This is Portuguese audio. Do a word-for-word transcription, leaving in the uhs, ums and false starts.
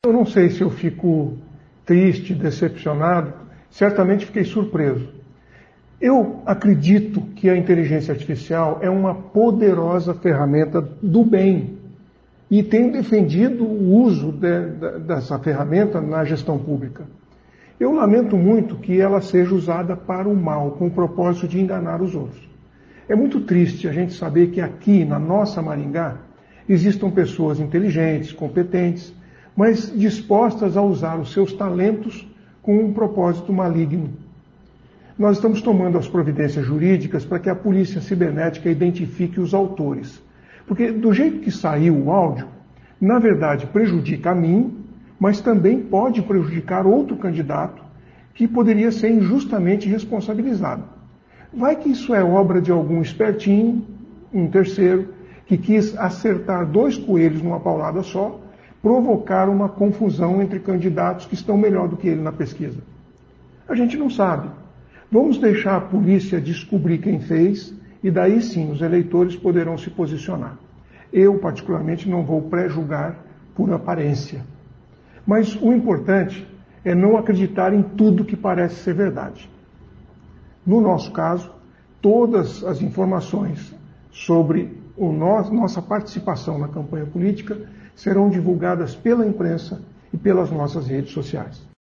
Eu não sei se eu fico triste, decepcionado, certamente fiquei surpreso. Eu acredito que a inteligência artificial é uma poderosa ferramenta do bem e tenho defendido o uso de, de, dessa ferramenta na gestão pública. Eu lamento muito que ela seja usada para o mal, com o propósito de enganar os outros. É muito triste a gente saber que aqui, na nossa Maringá, existam pessoas inteligentes, competentes, mas dispostas a usar os seus talentos com um propósito maligno. Nós estamos tomando as providências jurídicas para que a polícia cibernética identifique os autores. Porque do jeito que saiu o áudio, na verdade prejudica a mim, mas também pode prejudicar outro candidato que poderia ser injustamente responsabilizado. Vai que isso é obra de algum espertinho, um terceiro, que quis acertar dois coelhos numa paulada só, provocar uma confusão entre candidatos que estão melhor do que ele na pesquisa. A gente não sabe. Vamos deixar a polícia descobrir quem fez e daí sim os eleitores poderão se posicionar. Eu, particularmente, não vou pré-julgar por aparência. Mas o importante é não acreditar em tudo que parece ser verdade. No nosso caso, todas as informações sobre o no- nossa participação na campanha política serão divulgadas pela imprensa e pelas nossas redes sociais.